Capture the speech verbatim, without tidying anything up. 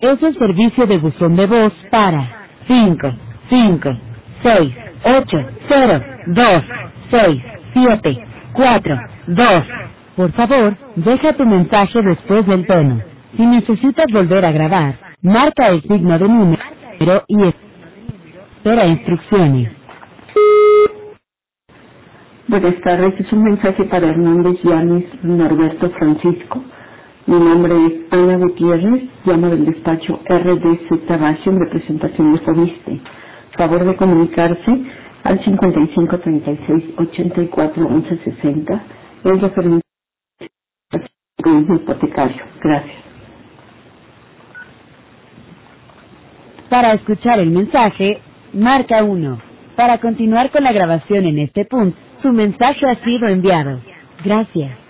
Es el servicio de buzón de voz para cinco, cinco, seis, ocho, cero, dos, seis, siete, cuatro, dos. Por favor, deja tu mensaje después del tono. Si necesitas volver a grabar, marca el signo de número y espera instrucciones. Buenas tardes, es un mensaje para Hernández Yanis Norberto Francisco. Mi nombre es Ana Gutiérrez, llamo del despacho R D Z Base en representación de Fobiste. Favor de comunicarse al cincuenta y cinco, treinta y seis, ochenta y cuatro, once, sesenta, en referencia al hipotecario. Gracias. Para escuchar el mensaje, marca uno. Para continuar con la grabación en este punto, su mensaje ha sido enviado. Gracias.